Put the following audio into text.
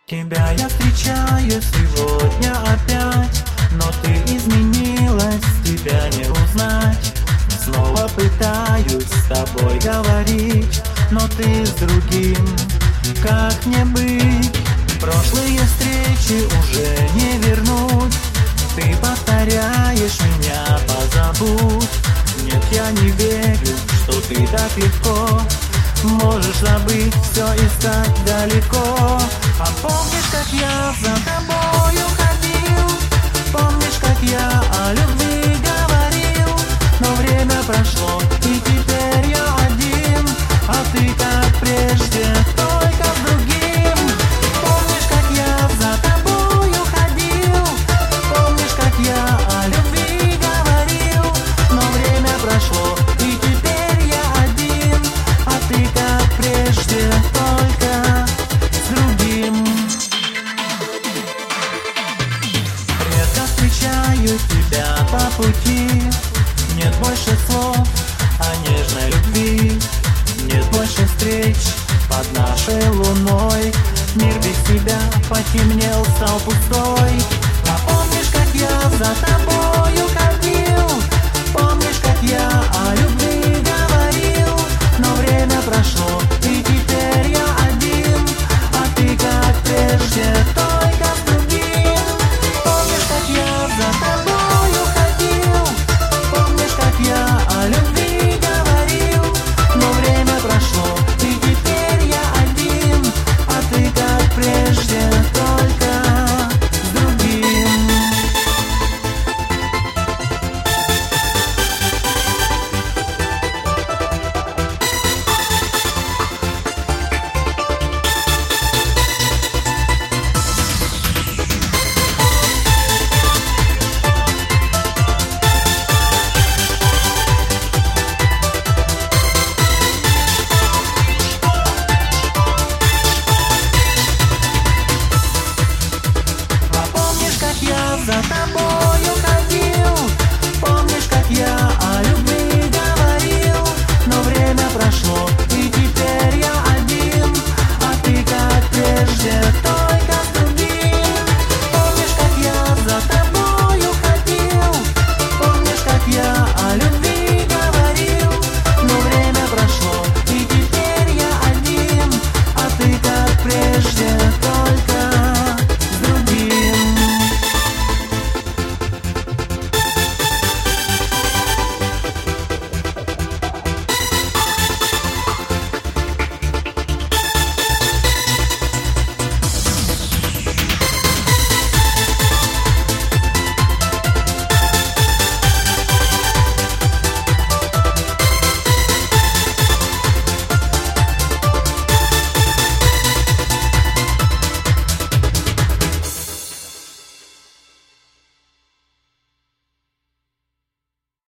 Тебя я встречаю сегодня опять, но ты изменилась, тебя не узнать. Снова пытаюсь с тобой говорить, но ты с другим, как мне быть? Прошлые встречи уже не вернуть, ты повторяешь меня, позабудь. Нет, я не верю, что ты так легко можешь забыть, все искать далеко. А помнишь, как я за тобою ходил? Помнишь, как я о любви говорил? Но время прошло, и теперь я один, а ты как прежде, только с другим. Помнишь, как я за тобою ходил? Помнишь, как я о любви говорил? Но время прошло, и теперь я один, а ты как прежде, только с другим. Редко встречаю тебя по пути, нет больше слов о нежной любви, нет больше встреч под нашей луной. Мир без тебя потемнел, стал пустой. А помнишь, как я за тобою ходил? Помнишь, как я